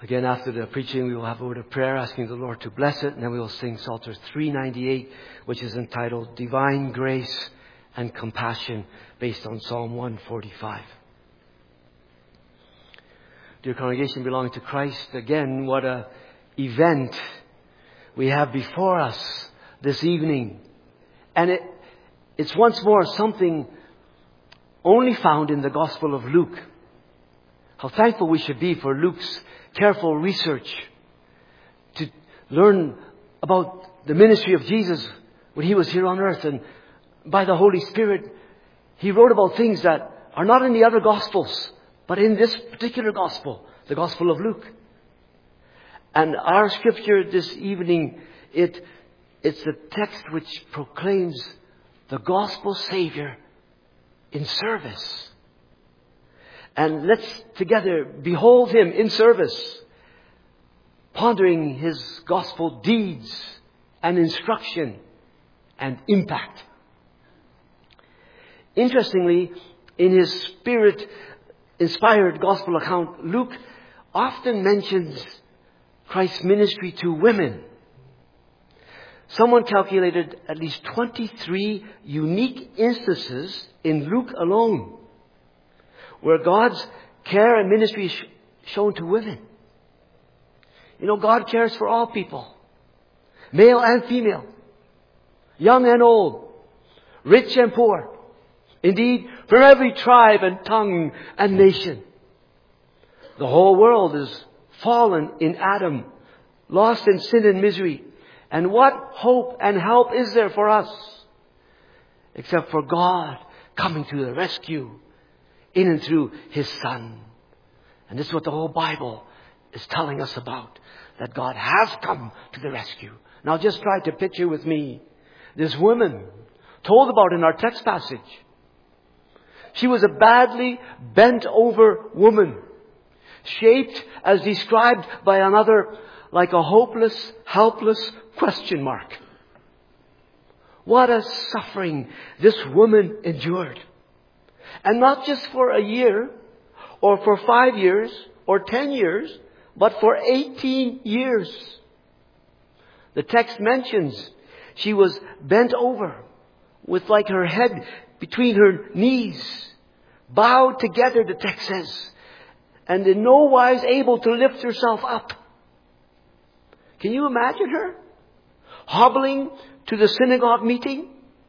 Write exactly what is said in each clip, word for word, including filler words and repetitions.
Again, after the preaching, we will have a word of prayer asking the Lord to bless it. And then we will sing Psalter three ninety-eight, which is entitled Divine Grace and Compassion, based on Psalm one forty-five. Dear congregation belonging to Christ, again, what a event we have before us this evening. And it, it's once more something only found in the Gospel of Luke. How thankful we should be for Luke's careful research to learn about the ministry of Jesus when He was here on earth. And by the Holy Spirit, He wrote about things that are not in the other Gospels, but in this particular Gospel, the Gospel of Luke. And our scripture this evening, it it's the text which proclaims the Gospel Savior in service. And let's together behold Him in service, pondering His gospel deeds and instruction and impact. Interestingly, in his Spirit-inspired gospel account, Luke often mentions Christ's ministry to women. Someone calculated at least twenty-three unique instances in Luke alone where God's care and ministry is shown to women. You know, God cares for all people, male and female, young and old, rich and poor. Indeed, from every tribe and tongue and nation. The whole world is fallen in Adam, lost in sin and misery. And what hope and help is there for us except for God coming to the rescue in and through His Son? And this is what the whole Bible is telling us about, that God has come to the rescue. Now just try to picture with me this woman told about in our text passage. She was a badly bent over woman, shaped as described by another like a hopeless, helpless question mark. What a suffering this woman endured. And not just for a year, or for five years, or ten years, but for eighteen years. The text mentions she was bent over with like her head between her knees, bowed together, the text says, and in no wise able to lift herself up. Can you imagine her hobbling to the synagogue meeting?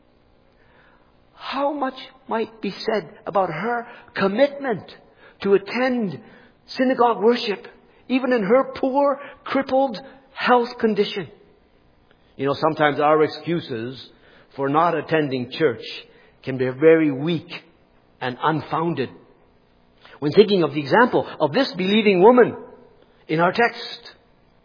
How much might be said about her commitment to attend synagogue worship, even in her poor, crippled health condition. You know, sometimes our excuses for not attending church can be very weak and unfounded. When thinking of the example of this believing woman in our text,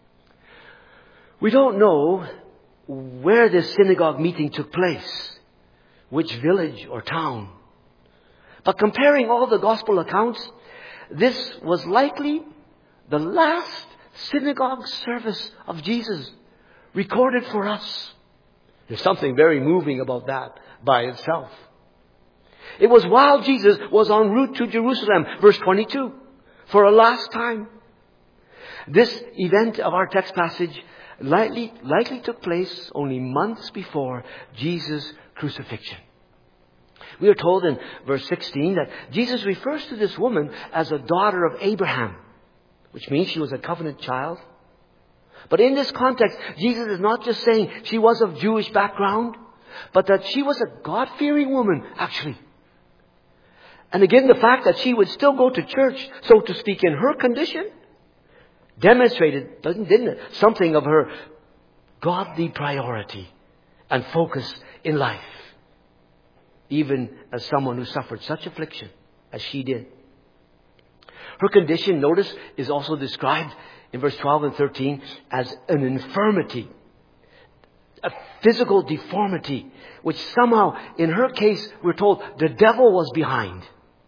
we don't know where this synagogue meeting took place, which village or town. But comparing all the gospel accounts, this was likely the last synagogue service of Jesus recorded for us. There's something very moving about that by itself. It was while Jesus was en route to Jerusalem, verse twenty-two, for a last time. This event of our text passage likely, likely took place only months before Jesus' crucifixion. We are told in verse sixteen that Jesus refers to this woman as a daughter of Abraham, which means she was a covenant child. But in this context, Jesus is not just saying she was of Jewish background, but that she was a God-fearing woman, actually. And again, the fact that she would still go to church, so to speak, in her condition, demonstrated, didn't it, something of her godly priority and focus in life, even as someone who suffered such affliction as she did. Her condition, notice, is also described in verse twelve and thirteen as an infirmity, a physical deformity, which somehow, in her case, we're told the devil was behind.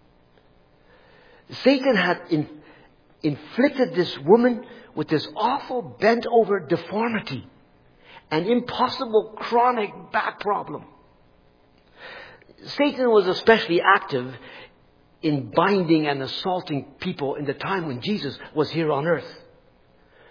Satan had in, inflicted this woman with this awful bent over deformity, an impossible chronic back problem. Satan was especially active in binding and assaulting people in the time when Jesus was here on earth.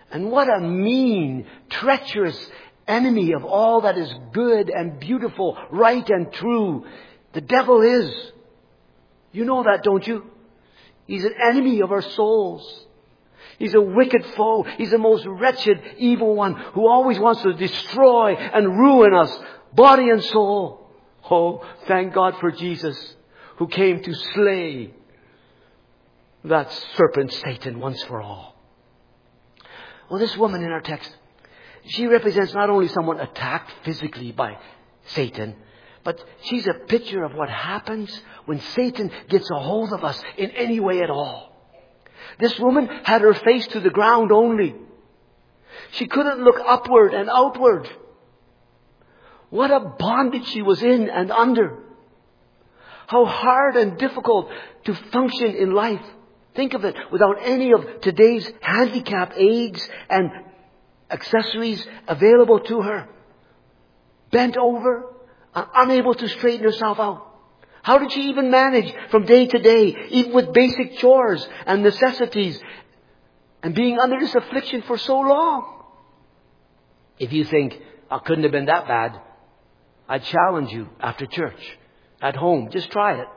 And what a mean, treacherous enemy of all that is good and beautiful, right and true. The devil is. You know that, don't you? He's an enemy of our souls. He's a wicked foe. He's the most wretched, evil one who always wants to destroy and ruin us, body and soul. Oh, thank God for Jesus, who came to slay that serpent Satan once for all. Well, this woman in our text, she represents not only someone attacked physically by Satan, but she's a picture of what happens when Satan gets a hold of us in any way at all. This woman had her face to the ground only. She couldn't look upward and outward. What a bondage she was in and under. How hard and difficult to function in life. Think of it, without any of today's handicap aids and accessories available to her. Bent over, uh, unable to straighten herself out. How did she even manage from day to day, even with basic chores and necessities, and being under this affliction for so long? If you think, I couldn't have been that bad, I challenge you after church, at home, just try it.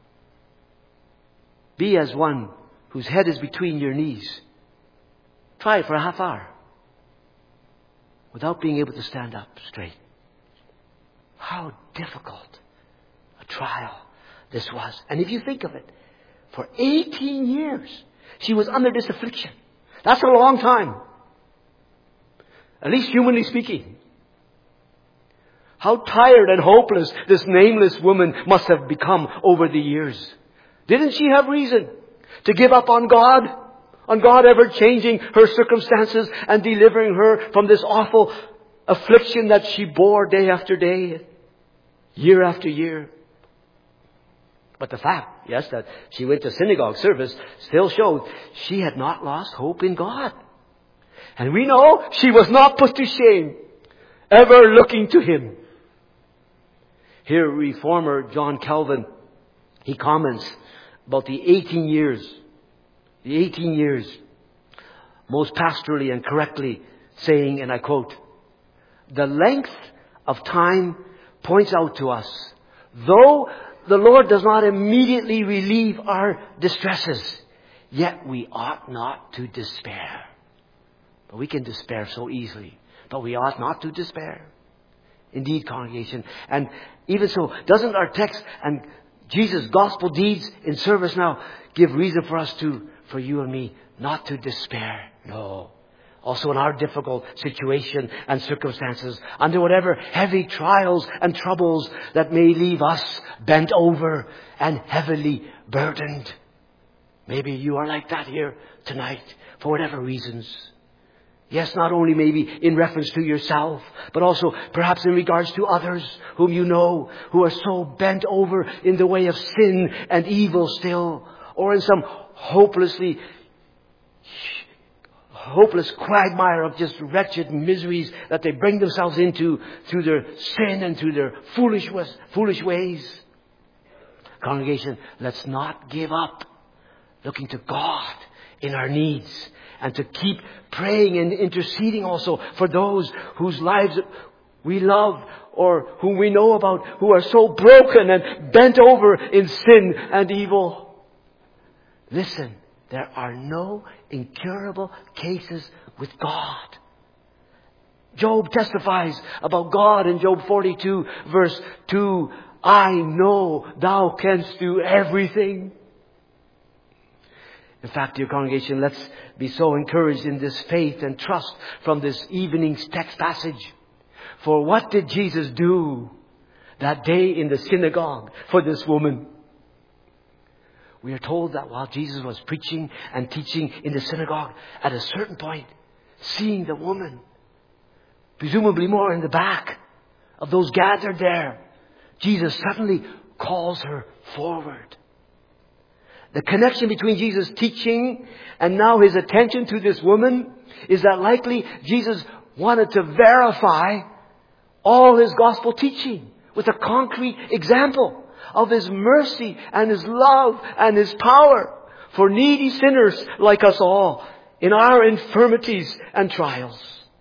Be as one whose head is between your knees. Try it for a half hour without being able to stand up straight. How difficult a trial this was. And if you think of it, for eighteen years she was under this affliction. That's a long time. At least humanly speaking. How tired and hopeless this nameless woman must have become over the years. Didn't she have reason to give up on God? On God ever changing her circumstances and delivering her from this awful affliction that she bore day after day, year after year. But the fact, yes, that she went to synagogue service still showed she had not lost hope in God. And we know she was not put to shame, ever looking to Him. Here, reformer John Calvin, he comments about the eighteen years, the eighteen years, most pastorally and correctly saying, and I quote, "The length of time points out to us, though the Lord does not immediately relieve our distresses, yet we ought not to despair." But we can despair so easily. But we ought not to despair. Indeed, congregation. And even so, doesn't our text and Jesus' gospel deeds in service now give reason for us to, for you and me, not to despair? No. Also in our difficult situation and circumstances, under whatever heavy trials and troubles that may leave us bent over and heavily burdened. Maybe you are like that here tonight for whatever reasons. Yes, not only maybe in reference to yourself, but also perhaps in regards to others whom you know who are so bent over in the way of sin and evil still, or in some hopelessly hopeless quagmire of just wretched miseries that they bring themselves into through their sin and through their foolish, foolish ways. Congregation, let's not give up looking to God in our needs, and to keep praying and interceding also for those whose lives we love or whom we know about who are so broken and bent over in sin and evil. Listen, there are no incurable cases with God. Job testifies about God in Job forty-two verse two. I know thou canst do everything. In fact, dear congregation, let's be so encouraged in this faith and trust from this evening's text passage. For what did Jesus do that day in the synagogue for this woman? We are told that while Jesus was preaching and teaching in the synagogue, at a certain point, seeing the woman, presumably more in the back of those gathered there, Jesus suddenly calls her forward. The connection between Jesus' teaching and now His attention to this woman is that likely Jesus wanted to verify all His gospel teaching with a concrete example of His mercy and His love and His power for needy sinners like us all in our infirmities and trials.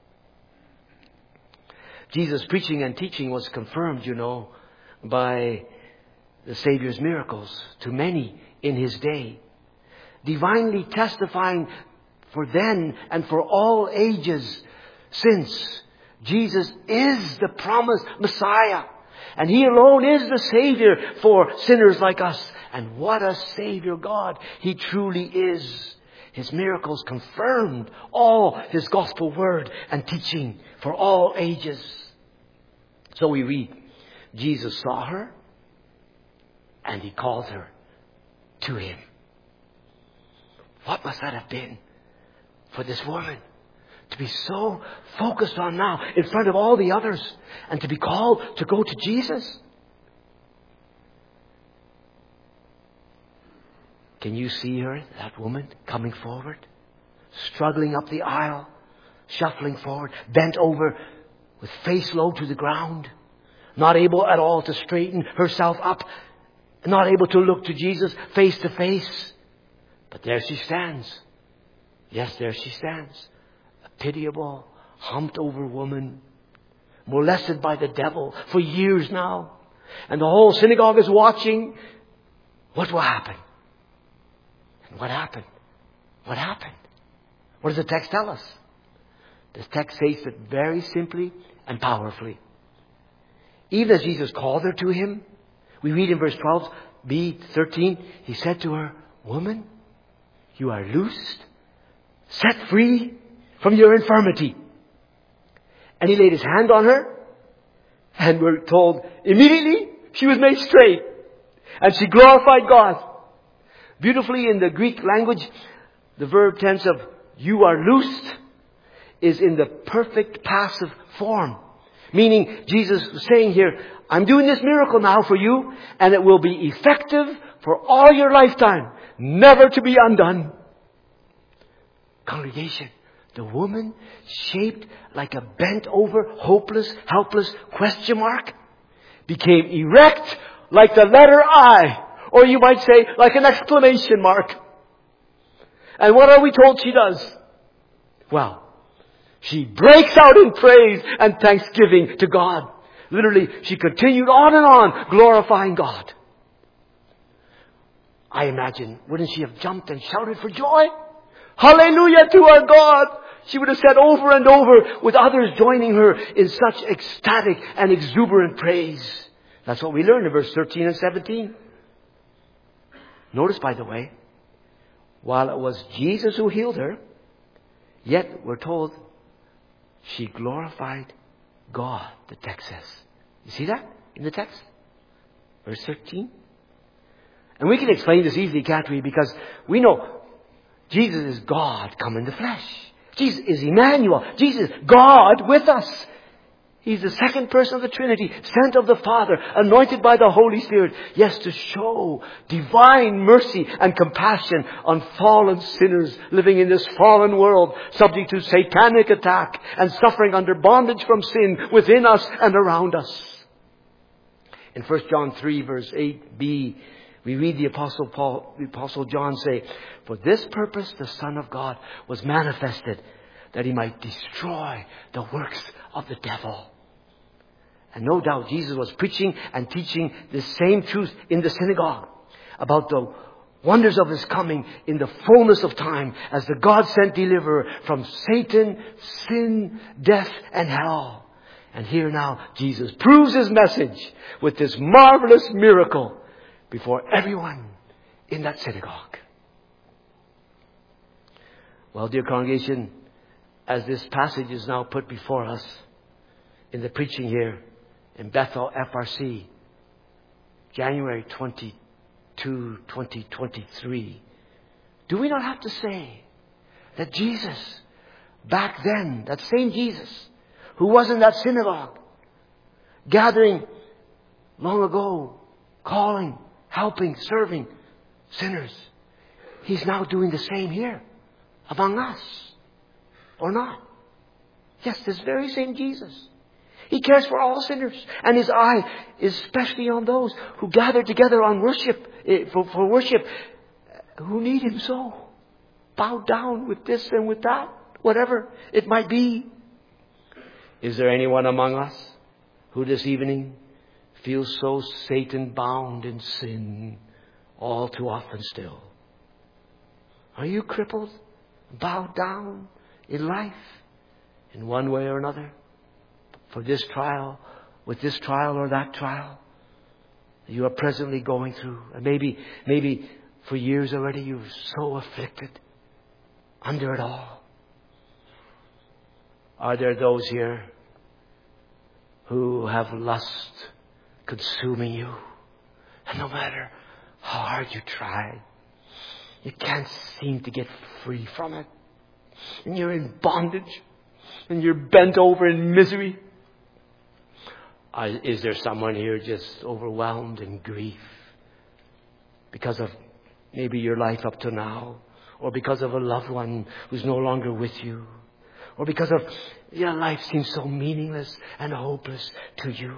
Jesus' preaching and teaching was confirmed, you know, by the Savior's miracles to many in His day, divinely testifying for then and for all ages, since Jesus is the promised Messiah, and He alone is the Savior for sinners like us. And what a Savior God He truly is. His miracles confirmed all His gospel word and teaching for all ages. So we read, Jesus saw her and He called her to Him. What must that have been for this woman to be so focused on now in front of all the others and to be called to go to Jesus? Can you see her, that woman, coming forward, struggling up the aisle, shuffling forward, bent over with face low to the ground, not able at all to straighten herself up, not able to look to Jesus face to face. But there she stands. Yes, there she stands. A pitiable, humped over woman, molested by the devil for years now. And the whole synagogue is watching. What will happen? And what happened? What happened? What does the text tell us? The text says it very simply and powerfully. Even as Jesus called her to Him, we read in verse twelve, B thirteen, He said to her, "Woman, you are loosed, set free from your infirmity." And He laid His hand on her, and we're told immediately she was made straight, and she glorified God. Beautifully in the Greek language, the verb tense of "you are loosed" is in the perfect passive form. Meaning, Jesus was saying here, I'm doing this miracle now for you, and it will be effective for all your lifetime, never to be undone. Congregation, the woman, shaped like a bent over, hopeless, helpless question mark, became erect like the letter I, or you might say like an exclamation mark. And what are we told she does? Well, she breaks out in praise and thanksgiving to God. Literally, she continued on and on, glorifying God. I imagine, wouldn't she have jumped and shouted for joy? Hallelujah to our God! She would have said over and over, with others joining her in such ecstatic and exuberant praise. That's what we learn in verse thirteen and seventeen. Notice, by the way, while it was Jesus who healed her, yet we're told she glorified God, the text says. You see that in the text? Verse thirteen. And we can explain this easily, can't we? Because we know Jesus is God come in the flesh. Jesus is Emmanuel. Jesus is God with us. He's the second person of the Trinity, sent of the Father, anointed by the Holy Spirit. Yes, to show divine mercy and compassion on fallen sinners living in this fallen world, subject to satanic attack and suffering under bondage from sin within us and around us. In First John three, verse eight b, we read the Apostle Paul, the Apostle John say, "For this purpose the Son of God was manifested, that He might destroy the works of the devil." And no doubt Jesus was preaching and teaching the same truth in the synagogue about the wonders of His coming in the fullness of time as the God-sent deliverer from Satan, sin, death, and hell. And here now Jesus proves His message with this marvelous miracle before everyone in that synagogue. Well, dear congregation, as this passage is now put before us in the preaching here in Bethel F R C, January twenty-second, twenty twenty-three, do we not have to say that Jesus, back then, that same Jesus who was in that synagogue, gathering long ago, calling, helping, serving sinners, He's now doing the same here among us, or not? Yes, this very same Jesus. He cares for all sinners, and His eye is especially on those who gather together on worship, for, for worship, who need Him so. bowed down with this and with that, whatever it might be. Is there anyone among us who this evening feels so Satan-bound in sin all too often still? Are you crippled, bowed down in life in one way or another? For this trial, with this trial or that trial you are presently going through. And maybe, maybe for years already you're so afflicted under it all. Are there those here who have lust consuming you? And no matter how hard you try, you can't seem to get free from it. And you're in bondage. And you're bent over in misery. Uh, is there someone here just overwhelmed in grief because of maybe your life up to now, or because of a loved one who's no longer with you, or because of your life seems so meaningless and hopeless to you?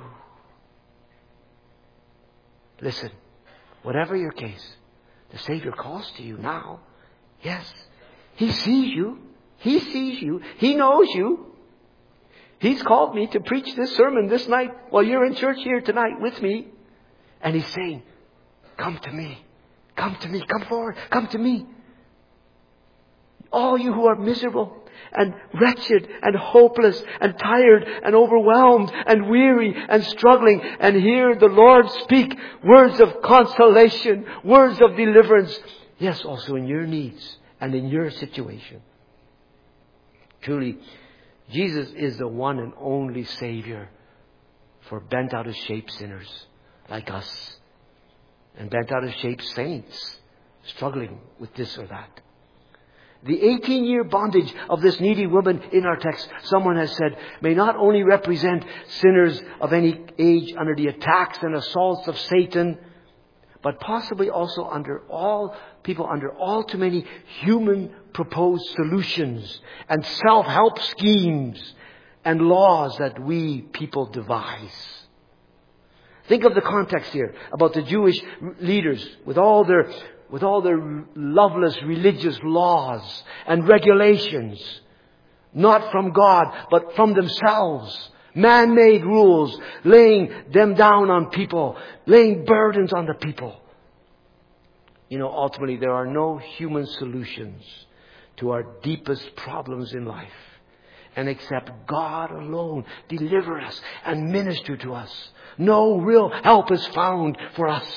Listen, whatever your case, the Savior calls to you now. Yes, He sees you. He sees you. He knows you. He's called me to preach this sermon this night while you're in church here tonight with me. And He's saying, come to me. Come to me. Come forward. Come to me. All you who are miserable and wretched and hopeless and tired and overwhelmed and weary and struggling, and hear the Lord speak words of consolation, words of deliverance. Yes, also in your needs and in your situation. Truly, Jesus is the one and only Savior for bent out of shape sinners like us, and bent out of shape saints struggling with this or that. The eighteen-year bondage of this needy woman in our text, someone has said, may not only represent sinners of any age under the attacks and assaults of Satan, but possibly also under all people, under all too many human proposed solutions and self-help schemes and laws that we people devise. Think of the context here about the Jewish leaders with all their with all their loveless religious laws and regulations, not from God, but from themselves. Man-made rules, laying them down on people, laying burdens on the people. You know, ultimately there are no human solutions to our deepest problems in life. And except God alone deliver us and minister to us. No real help is found for us.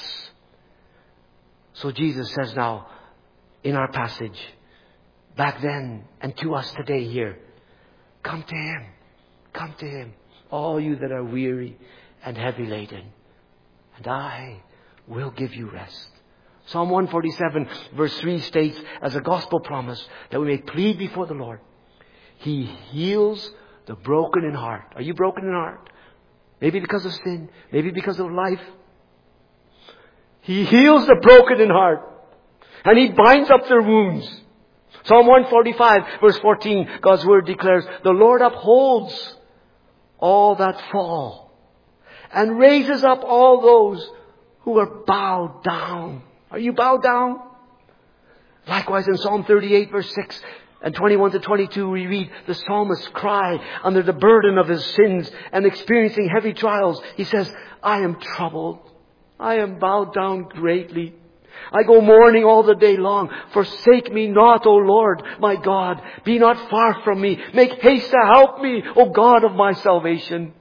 So Jesus says now in our passage, back then and to us today here, come to Him. Come to Him, all you that are weary and heavy laden, and I will give you rest. Psalm one forty-seven verse three states as a gospel promise that we may plead before the Lord. He heals the broken in heart. Are you broken in heart? Maybe because of sin, maybe because of life. He heals the broken in heart, and He binds up their wounds. Psalm one forty-five verse fourteen, God's word declares, the Lord upholds all that fall and raises up all those who are bowed down. Are you bowed down? Likewise in Psalm thirty-eight verse six and twenty-one to twenty-two, we read the psalmist cry under the burden of his sins and experiencing heavy trials. He says, I am troubled. I am bowed down greatly. I go mourning all the day long. Forsake me not, O Lord, my God. Be not far from me. Make haste to help me, O God of my salvation.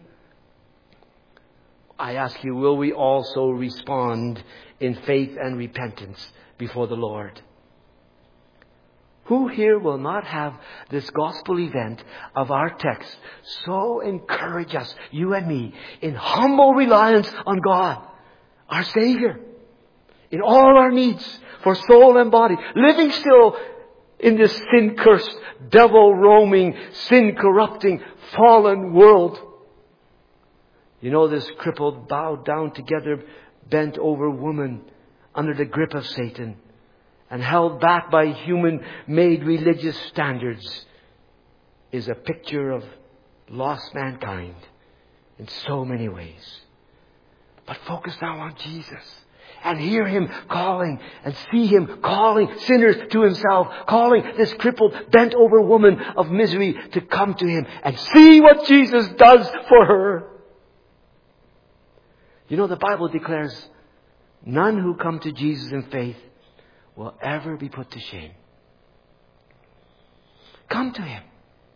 I ask you, will we also respond in faith and repentance before the Lord? Who here will not have this gospel event of our text so encourage us, you and me, in humble reliance on God, our Savior, in all our needs for soul and body, living still in this sin-cursed, devil-roaming, sin-corrupting, fallen world? You know, this crippled, bowed down together, bent over woman under the grip of Satan and held back by human-made religious standards is a picture of lost mankind in so many ways. But focus now on Jesus and hear Him calling and see Him calling sinners to Himself, calling this crippled, bent over woman of misery to come to Him and see what Jesus does for her. You know, the Bible declares none who come to Jesus in faith will ever be put to shame. Come to Him.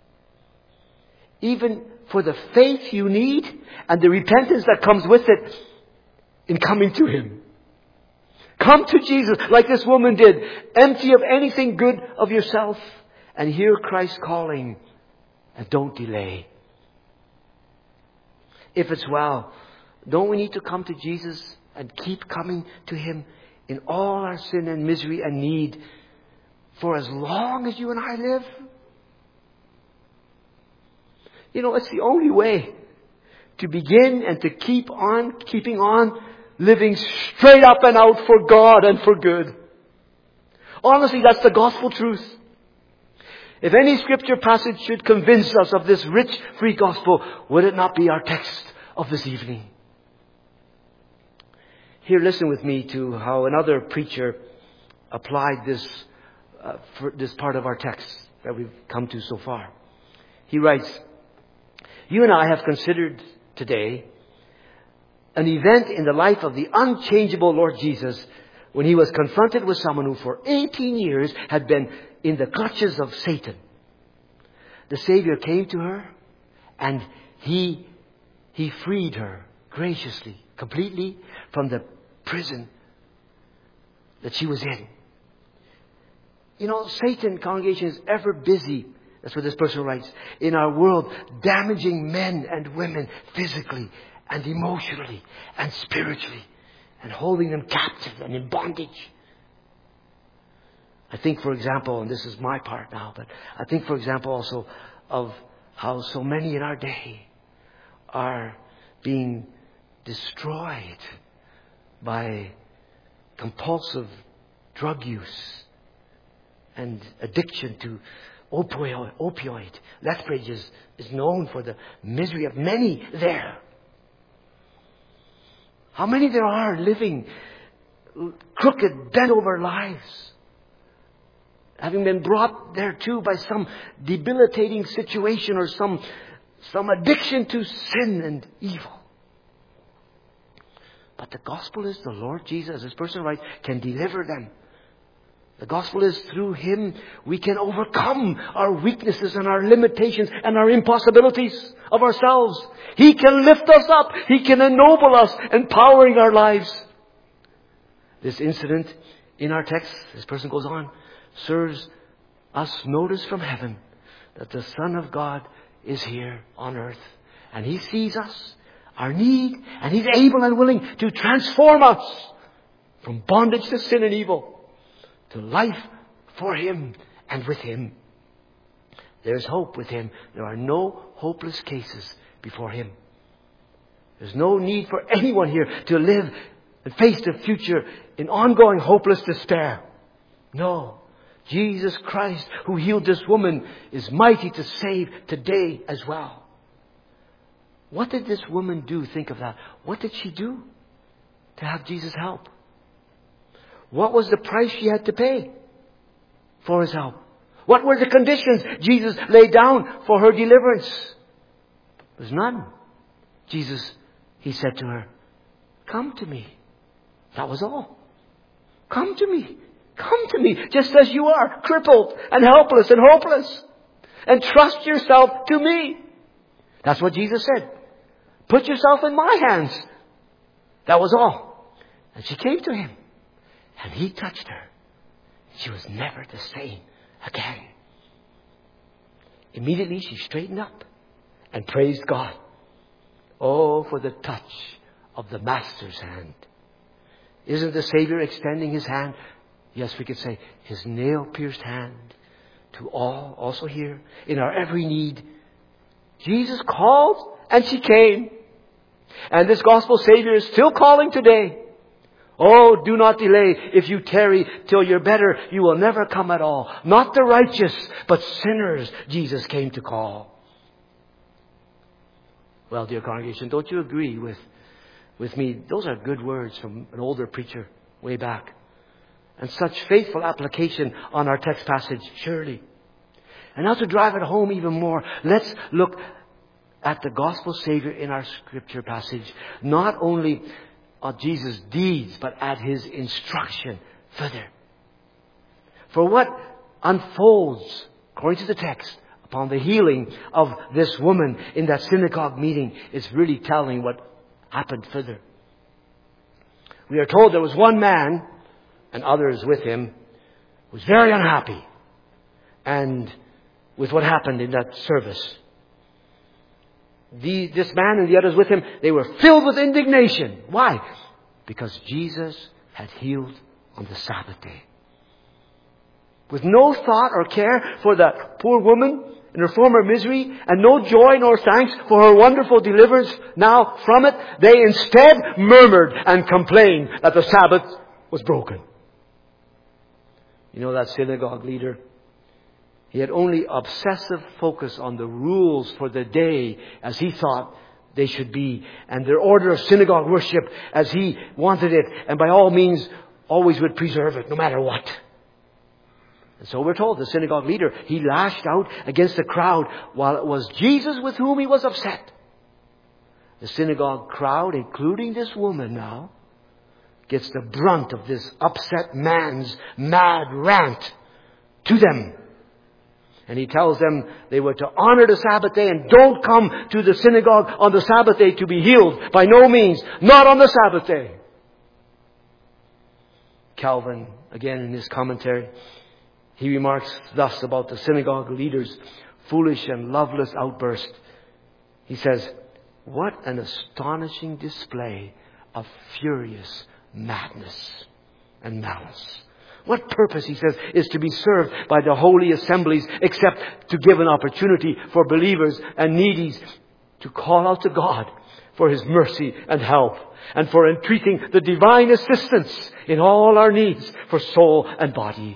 Even for the faith you need and the repentance that comes with it in coming to Him. Come to Jesus like this woman did. Empty of anything good of yourself and hear Christ calling, and don't delay. If it's well, don't we need to come to Jesus and keep coming to Him in all our sin and misery and need for as long as you and I live? You know, it's the only way to begin and to keep on, keeping on, living straight up and out for God and for good. Honestly, that's the gospel truth. If any scripture passage should convince us of this rich, free gospel, would it not be our text of this evening? Here, listen with me to how another preacher applied this, uh, for this part of our text that we've come to so far. He writes, "You and I have considered today an event in the life of the unchangeable Lord Jesus when He was confronted with someone who for eighteen years had been in the clutches of Satan. The Savior came to her and He, He freed her graciously, completely from the prison that she was in." You know, Satan, congregation, is ever busy. That's what this person writes. In our world, damaging men and women physically and emotionally and spiritually and holding them captive and in bondage. I think, for example, and this is my part now, but I think, for example, also of how so many in our day are being destroyed by compulsive drug use and addiction to opioid. opioid. Lethbridge is, is known for the misery of many there. How many there are living crooked, bent over lives, having been brought there too by some debilitating situation or some, some addiction to sin and evil. But the gospel is the Lord Jesus, this person writes, can deliver them. The gospel is through Him we can overcome our weaknesses and our limitations and our impossibilities of ourselves. He can lift us up. He can ennoble us, empowering our lives. This incident in our text, this person goes on, serves us notice from heaven that the Son of God is here on earth. And He sees us, our need, and He's able and willing to transform us from bondage to sin and evil to life for Him and with Him. There's hope with Him. There are no hopeless cases before Him. There's no need for anyone here to live and face the future in ongoing hopeless despair. No. Jesus Christ, who healed this woman, is mighty to save today as well. What did this woman do? Think of that. What did she do to have Jesus help? What was the price she had to pay for His help? What were the conditions Jesus laid down for her deliverance? There was none. Jesus, He said to her, "Come to me." That was all. Come to me. Come to me just as you are, crippled and helpless and hopeless. And trust yourself to me. That's what Jesus said. Put yourself in my hands. That was all. And she came to Him. And He touched her. She was never the same again. Immediately she straightened up and praised God. Oh, for the touch of the Master's hand. Isn't the Savior extending His hand? Yes, we could say His nail-pierced hand to all, also here, in our every need. Jesus called and she came. And this gospel Savior is still calling today. Oh, do not delay. If you tarry till you're better, you will never come at all. Not the righteous, but sinners Jesus came to call. Well, dear congregation, don't you agree with with me, those are good words from an older preacher way back. And such faithful application on our text passage, surely. And now to drive it home even more, let's look at the gospel Savior in our scripture passage. Not only at Jesus' deeds, but at His instruction further. For what unfolds, according to the text, upon the healing of this woman in that synagogue meeting is really telling what happened further. We are told there was one man, and others with him, who was very unhappy and with what happened in that service. The, this man and the others with him, they were filled with indignation. Why? Because Jesus had healed on the Sabbath day. With no thought or care for that poor woman in her former misery, and no joy nor thanks for her wonderful deliverance now from it, they instead murmured and complained that the Sabbath was broken. You know that synagogue leader? He had only obsessive focus on the rules for the day as he thought they should be, and their order of synagogue worship as he wanted it, and by all means always would preserve it no matter what. And so we're told the synagogue leader, he lashed out against the crowd while it was Jesus with whom he was upset. The synagogue crowd, including this woman now, gets the brunt of this upset man's mad rant to them. And he tells them they were to honor the Sabbath day and don't come to the synagogue on the Sabbath day to be healed. By no means. Not on the Sabbath day. Calvin, again in his commentary, he remarks thus about the synagogue leader's foolish and loveless outburst. He says, what an astonishing display of furious madness and malice. What purpose, he says, is to be served by the holy assemblies except to give an opportunity for believers and needies to call out to God for His mercy and help, and for entreating the divine assistance in all our needs for soul and body.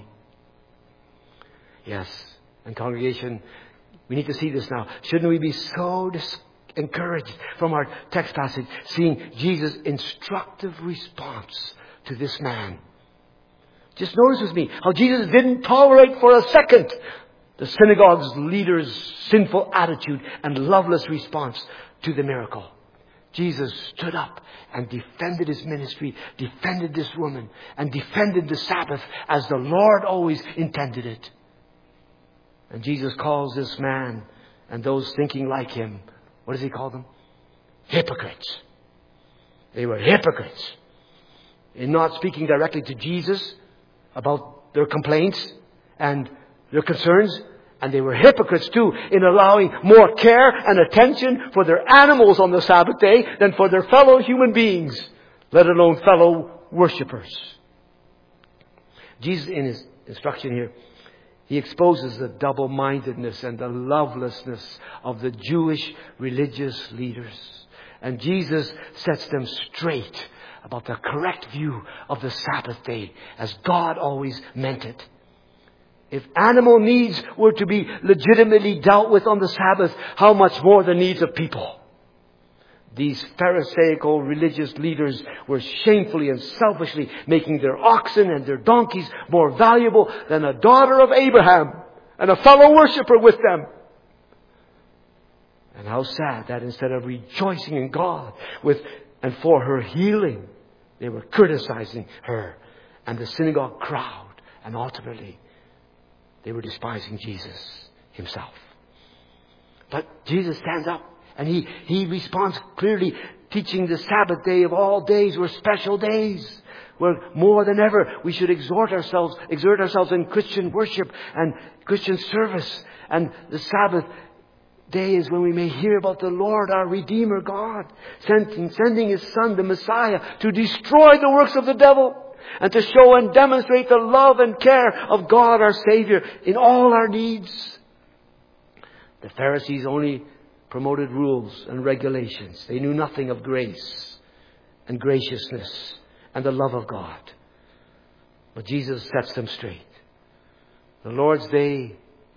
Yes, and congregation, we need to see this now. Shouldn't we be so dis- encouraged from our text passage, seeing Jesus' instructive response to this man? Just notice with me how Jesus didn't tolerate for a second the synagogue's leader's sinful attitude and loveless response to the miracle. Jesus stood up and defended His ministry, defended this woman, and defended the Sabbath as the Lord always intended it. And Jesus calls this man and those thinking like him, what does He call them? Hypocrites. They were hypocrites in not speaking directly to Jesus about their complaints and their concerns. And they were hypocrites too in allowing more care and attention for their animals on the Sabbath day than for their fellow human beings, let alone fellow worshippers. Jesus, in His instruction here, He exposes the double-mindedness and the lovelessness of the Jewish religious leaders. And Jesus sets them straight about the correct view of the Sabbath day as God always meant it. If animal needs were to be legitimately dealt with on the Sabbath, how much more the needs of people? These Pharisaical religious leaders were shamefully and selfishly making their oxen and their donkeys more valuable than a daughter of Abraham and a fellow worshipper with them. And how sad that instead of rejoicing in God with and for her healing, they were criticizing her and the synagogue crowd, and ultimately they were despising Jesus Himself. But Jesus stands up and he, he responds clearly, teaching the Sabbath day of all days were special days, where more than ever we should exhort ourselves, exert ourselves in Christian worship and Christian service. And the Sabbath day is when we may hear about the Lord, our Redeemer God, sending, sending His Son, the Messiah, to destroy the works of the devil and to show and demonstrate the love and care of God, our Savior, in all our needs. The Pharisees only promoted rules and regulations. They knew nothing of grace and graciousness and the love of God. But Jesus sets them straight. The Lord's Day,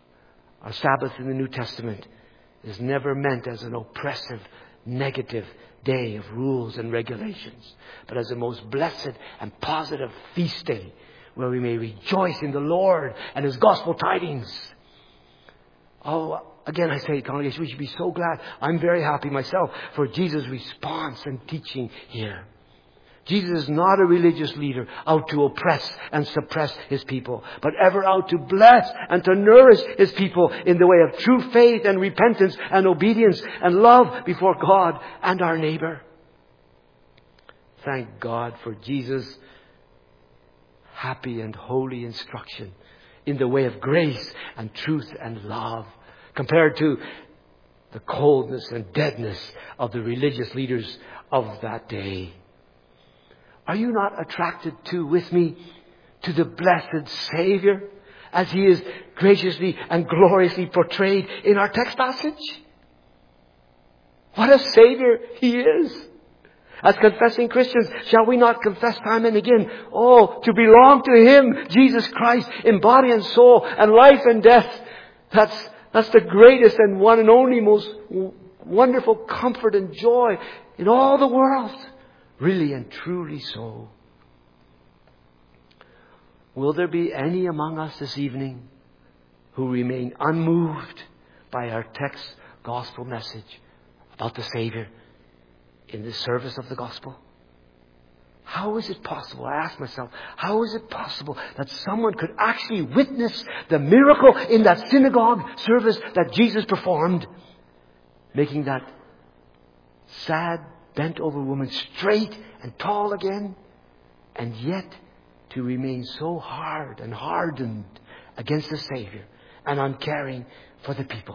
our Sabbath in the New Testament, is never meant as an oppressive, negative day of rules and regulations, but as the most blessed and positive feast day where we may rejoice in the Lord and His gospel tidings. Oh, again I say, congregation, we should be so glad. I'm very happy myself for Jesus' response and teaching here. Jesus is not a religious leader out to oppress and suppress His people, but ever out to bless and to nourish His people in the way of true faith and repentance and obedience and love before God and our neighbor. Thank God for Jesus' happy and holy instruction in the way of grace and truth and love, compared to the coldness and deadness of the religious leaders of that day. Are you not attracted too with me to the blessed Savior as He is graciously and gloriously portrayed in our text passage? What a Savior He is! As confessing Christians, shall we not confess time and again, oh, to belong to Him, Jesus Christ, in body and soul and life and death. That's, that's the greatest and one and only most wonderful comfort and joy in all the world. Really and truly so. Will there be any among us this evening who remain unmoved by our text gospel message about the Savior in the service of the gospel? How is it possible, I ask myself, how is it possible that someone could actually witness the miracle in that synagogue service that Jesus performed, making that sad, bent over woman straight and tall again, and yet to remain so hard and hardened against the Savior and uncaring for the people?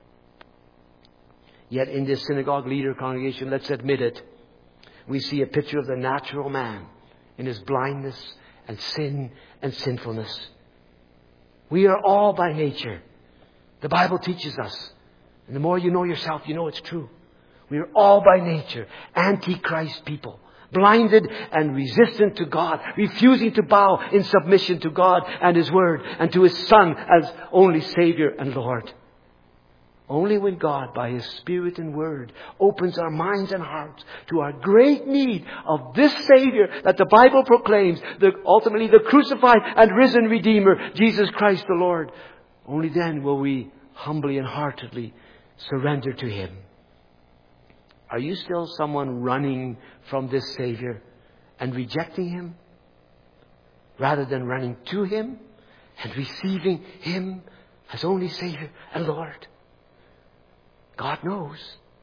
Yet in this synagogue leader congregation, let's admit it, we see a picture of the natural man in his blindness and sin and sinfulness. We are all by nature, the Bible teaches us, and the more you know yourself, you know it's true. We are all by nature anti-Christ people, blinded and resistant to God, refusing to bow in submission to God and His Word and to His Son as only Savior and Lord. Only when God, by His Spirit and Word, opens our minds and hearts to our great need of this Savior that the Bible proclaims, the, ultimately the crucified and risen Redeemer, Jesus Christ the Lord, only then will we humbly and heartedly surrender to Him. Are you still someone running from this Savior and rejecting Him, rather than running to Him and receiving Him as only Savior and Lord? God knows.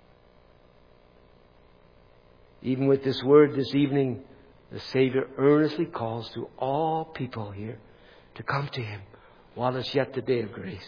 Even with this word this evening, the Savior earnestly calls to all people here to come to Him while it's yet the day of grace.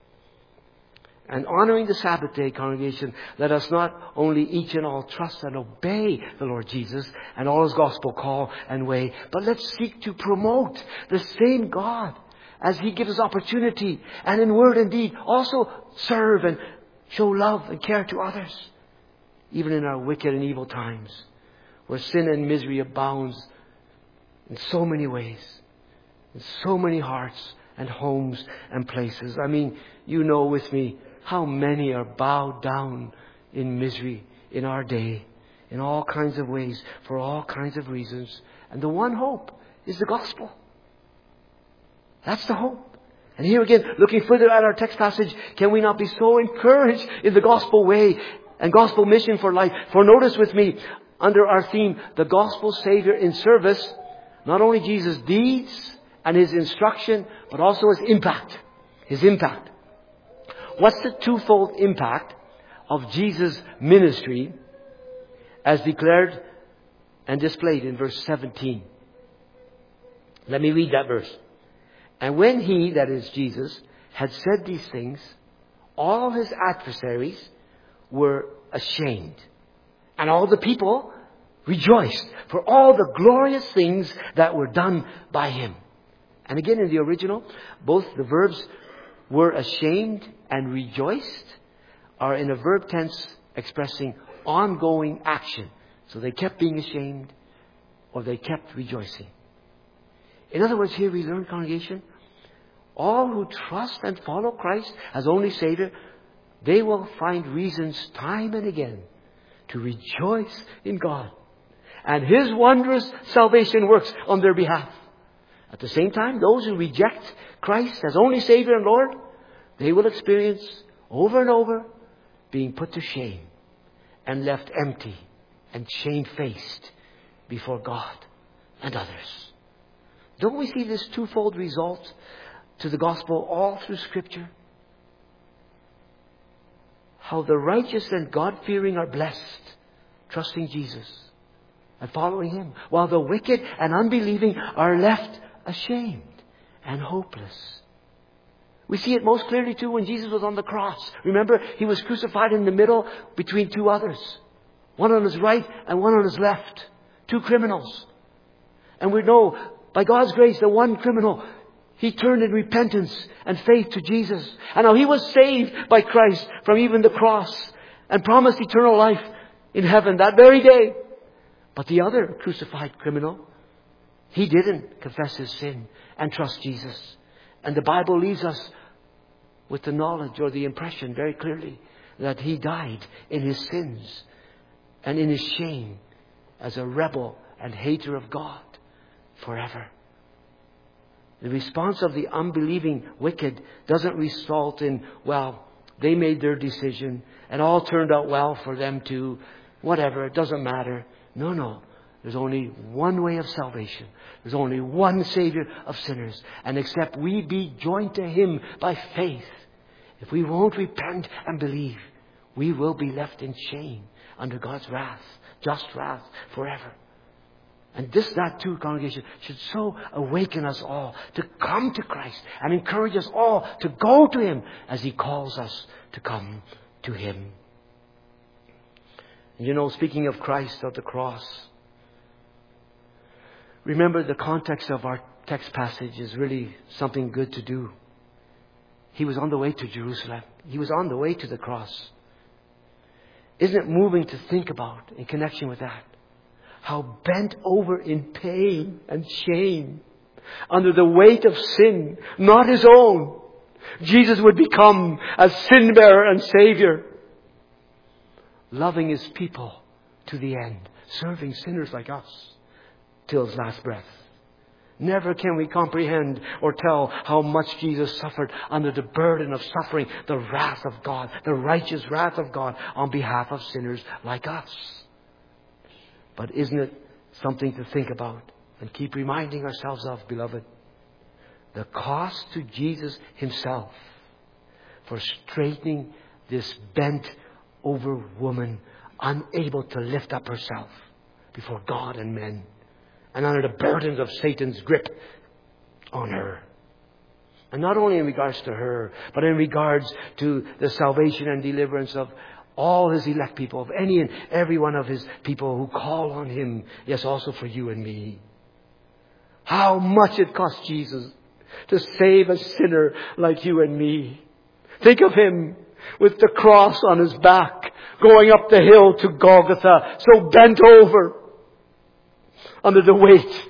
And honoring the Sabbath day, congregation, let us not only each and all trust and obey the Lord Jesus and all His gospel call and way, but let's seek to promote the same God as He gives us opportunity and in word and deed also serve and show love and care to others, even in our wicked and evil times, where sin and misery abounds in so many ways, in so many hearts and homes and places. I mean, you know with me how many are bowed down in misery in our day, in all kinds of ways, for all kinds of reasons. And the one hope is the gospel. That's the hope. And here again, looking further at our text passage, can we not be so encouraged in the gospel way and gospel mission for life? For notice with me, under our theme, the gospel Savior in service, not only Jesus' deeds and His instruction, but also His impact. His impact. What's the twofold impact of Jesus' ministry as declared and displayed in verse seventeen? Let me read that verse. And when He, that is Jesus, had said these things, all His adversaries were ashamed, and all the people rejoiced for all the glorious things that were done by Him. And again, in the original, both the verbs were ashamed and rejoiced are in a verb tense expressing ongoing action. So they kept being ashamed or they kept rejoicing. In other words, here we learn, congregation, all who trust and follow Christ as only Savior, they will find reasons time and again to rejoice in God and His wondrous salvation works on their behalf. At the same time, those who reject Christ as only Savior and Lord, they will experience over and over being put to shame and left empty and shamefaced before God and others. Don't we see this twofold result to the gospel all through Scripture? How the righteous and God-fearing are blessed, trusting Jesus and following Him, while the wicked and unbelieving are left ashamed and hopeless. We see it most clearly too when Jesus was on the cross. Remember, He was crucified in the middle between two others. One on His right and one on His left. Two criminals. And we know, by God's grace, the one criminal, he turned in repentance and faith to Jesus. And now he was saved by Christ from even the cross and promised eternal life in heaven that very day. But the other crucified criminal, he didn't confess his sin and trust Jesus. And the Bible leaves us with the knowledge or the impression very clearly that he died in his sins and in his shame as a rebel and hater of God forever. The response of the unbelieving wicked doesn't result in, well, they made their decision and all turned out well for them too. Whatever, it doesn't matter. No, no. There's only one way of salvation. There's only one Savior of sinners. And except we be joined to Him by faith, if we won't repent and believe, we will be left in shame under God's wrath, just wrath forever. And this, that too, congregation, should so awaken us all to come to Christ and encourage us all to go to Him as He calls us to come to Him. And you know, speaking of Christ of the cross, remember the context of our text passage is really something good to do. He was on the way to Jerusalem. He was on the way to the cross. Isn't it moving to think about in connection with that? How bent over in pain and shame under the weight of sin, not His own, Jesus would become as sin bearer and Savior, loving His people to the end, serving sinners like us till His last breath. Never can we comprehend or tell how much Jesus suffered under the burden of suffering the wrath of God, the righteous wrath of God on behalf of sinners like us. But isn't it something to think about and keep reminding ourselves of, beloved? The cost to Jesus Himself for straightening this bent over woman, unable to lift up herself before God and men, and under the burdens of Satan's grip on her. And not only in regards to her, but in regards to the salvation and deliverance of all His elect people, of any and every one of His people who call on Him. Yes, also for you and me. How much it cost Jesus to save a sinner like you and me. Think of Him with the cross on His back, going up the hill to Golgotha, so bent over under the weight.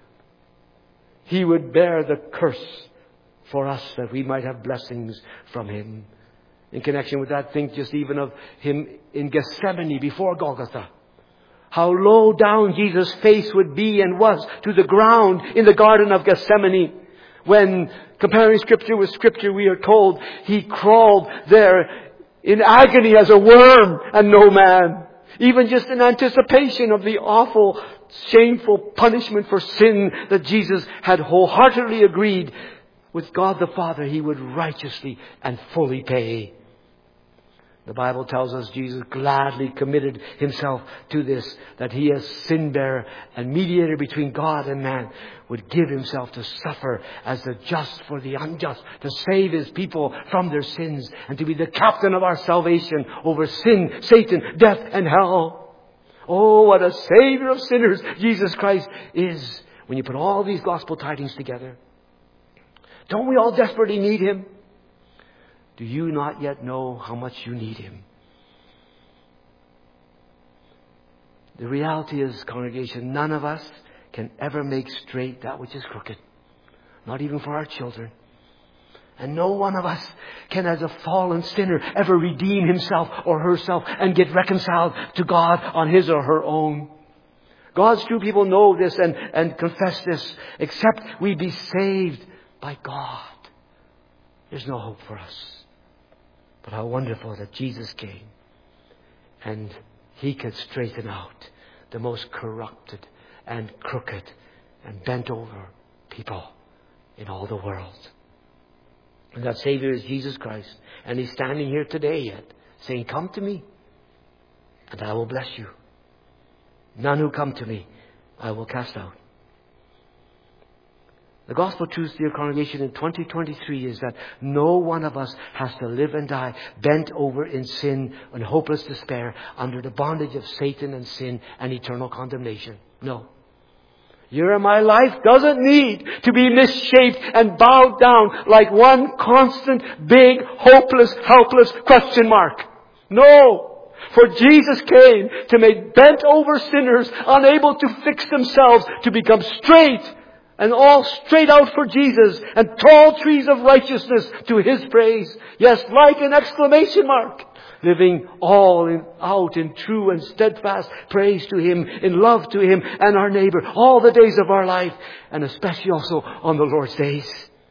He would bear the curse for us that we might have blessings from Him. In connection with that, think just even of Him in Gethsemane before Golgotha. How low down Jesus' face would be and was to the ground in the Garden of Gethsemane. When, comparing Scripture with Scripture, we are told He crawled there in agony as a worm and no man. Even just in anticipation of the awful, shameful punishment for sin that Jesus had wholeheartedly agreed with God the Father He would righteously and fully pay. The Bible tells us Jesus gladly committed Himself to this, that He as sin bearer and mediator between God and man would give Himself to suffer as the just for the unjust, to save His people from their sins and to be the captain of our salvation over sin, Satan, death and hell. Oh, what a Savior of sinners Jesus Christ is when you put all these gospel tidings together. Don't we all desperately need Him? Do you not yet know how much you need Him? The reality is, congregation, none of us can ever make straight that which is crooked. Not even for our children. And no one of us can, as a fallen sinner, ever redeem himself or herself and get reconciled to God on his or her own. God's true people know this and, and confess this. Except we be saved by God, there's no hope for us. But how wonderful that Jesus came and He could straighten out the most corrupted and crooked and bent over people in all the world. And that Savior is Jesus Christ. And He's standing here today yet, saying, come to me, and I will bless you. None who come to me, I will cast out. The gospel truth, dear congregation, in twenty twenty-three is that no one of us has to live and die bent over in sin and hopeless despair under the bondage of Satan and sin and eternal condemnation. No. Your and my life doesn't need to be misshaped and bowed down like one constant, big, hopeless, helpless question mark. No. For Jesus came to make bent over sinners unable to fix themselves to become straight and all straight out for Jesus and tall trees of righteousness to His praise. Yes, like an exclamation mark. Living all in, out in true and steadfast praise to Him, in love to Him and our neighbor, all the days of our life, and especially also on the Lord's days.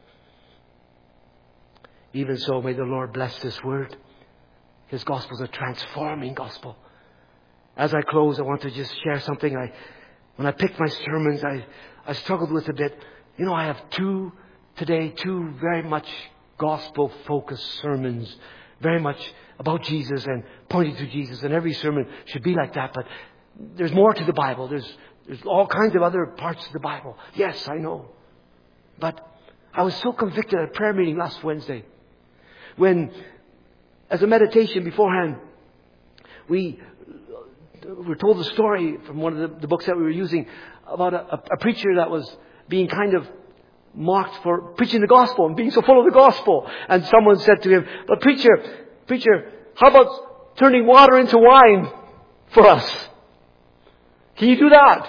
Even so, may the Lord bless this word. His gospel is a transforming gospel. As I close, I want to just share something. I, when I picked my sermons, I, I struggled with a bit. You know, I have two today, two very much gospel-focused sermons, very much about Jesus and pointing to Jesus. And every sermon should be like that. But there's more to the Bible. There's, there's all kinds of other parts of the Bible. Yes, I know. But I was so convicted at a prayer meeting last Wednesday when, as a meditation beforehand, we were told a story from one of the, the books that we were using about a, a preacher that was being kind of mocked for preaching the gospel and being so full of the gospel. And someone said to him, but preacher, preacher, how about turning water into wine for us? Can you do that?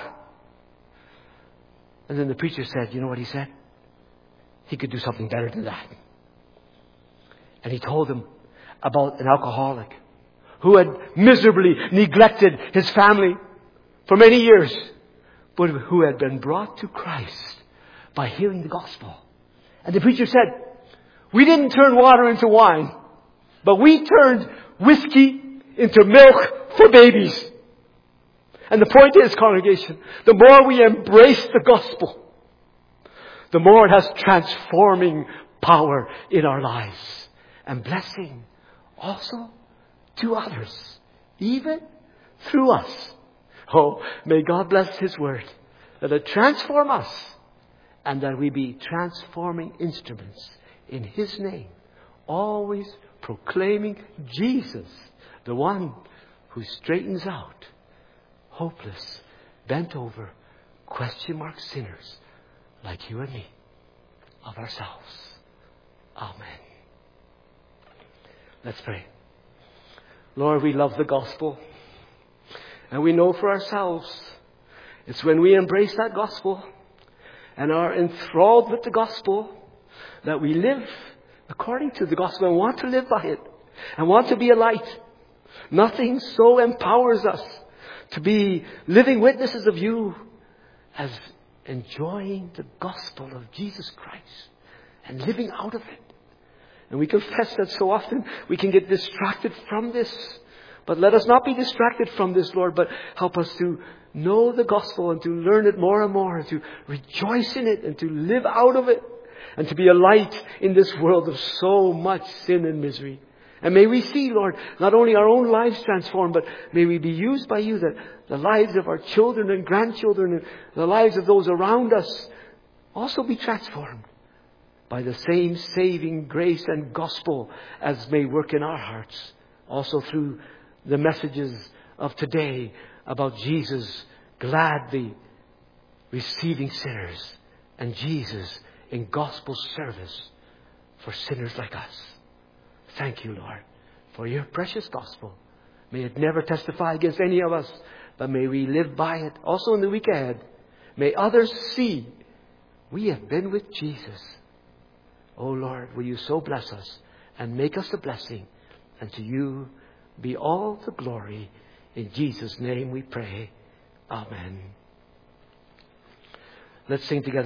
And then the preacher said, you know what he said? He could do something better than that. And he told them about an alcoholic who had miserably neglected his family for many years, but who had been brought to Christ by hearing the gospel. And the preacher said, we didn't turn water into wine, but we turned whiskey into milk for babies. And the point is, congregation, the more we embrace the gospel, the more it has transforming power in our lives and blessing also to others, even through us. Oh, may God bless His word, that it transform us and that we be transforming instruments in His name, always proclaiming Jesus, the one who straightens out hopeless, bent over, question mark sinners like you and me of ourselves. Amen. Let's pray. Lord, we love the gospel. And we know for ourselves, it's when we embrace that gospel and are enthralled with the gospel that we live according to the gospel and want to live by it and want to be a light. Nothing so empowers us to be living witnesses of you as enjoying the gospel of Jesus Christ and living out of it. And we confess that so often we can get distracted from this. But let us not be distracted from this, Lord, but help us to know the gospel and to learn it more and more and to rejoice in it and to live out of it and to be a light in this world of so much sin and misery. And may we see, Lord, not only our own lives transformed, but may we be used by you that the lives of our children and grandchildren and the lives of those around us also be transformed by the same saving grace and gospel as may work in our hearts. Also through the messages of today about Jesus gladly receiving sinners and Jesus in gospel service for sinners like us. Thank you, Lord, for your precious gospel. May it never testify against any of us, but may we live by it also in the week ahead. May others see we have been with Jesus. Oh Lord, will you so bless us and make us a blessing. And to you be all the glory. In Jesus' name we pray. Amen. Let's sing together.